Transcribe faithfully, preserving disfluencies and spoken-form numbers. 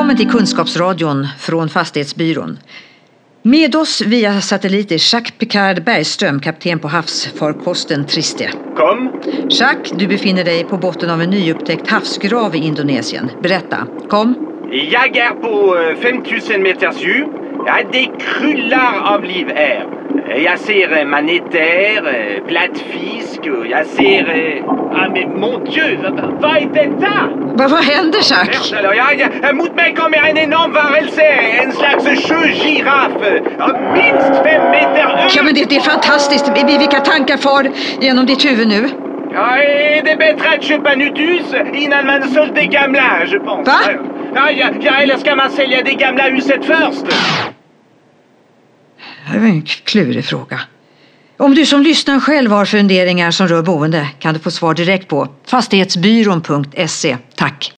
Välkommen till Kunskapsradion från Fastighetsbyrån. Med oss via satellit är Jacques Picard Bergström, kapten på havsfarkosten Triste. Kom. Jacques, du befinner dig på botten av en nyupptäckt havsgrav i Indonesien. Berätta, kom. Jag är på femtusen meters djup. Ja, det kryllar av liv här. Jag ser maneter, plattfisk och jag ser... Ah, men mon Dieu, vad är detta? Vad, vad händer, Jacques? Ja, ja, mot mig kommer en enorm varelse, en slags sjögiraff. Ja, minst fem meter hög. Ja, men det, det är fantastiskt. Vilka tankar far genom ditt huvud nu? Ja, är det bättre att köpa nytt hus innan man sålt det gamla, je pense. Va? Ja, ja, ja, eller ska man sälja det gamla huset först? Det var en klurig fråga. Om du som lyssnar själv har funderingar som rör boende kan du få svar direkt på fastighetsbyrån punkt se. Tack!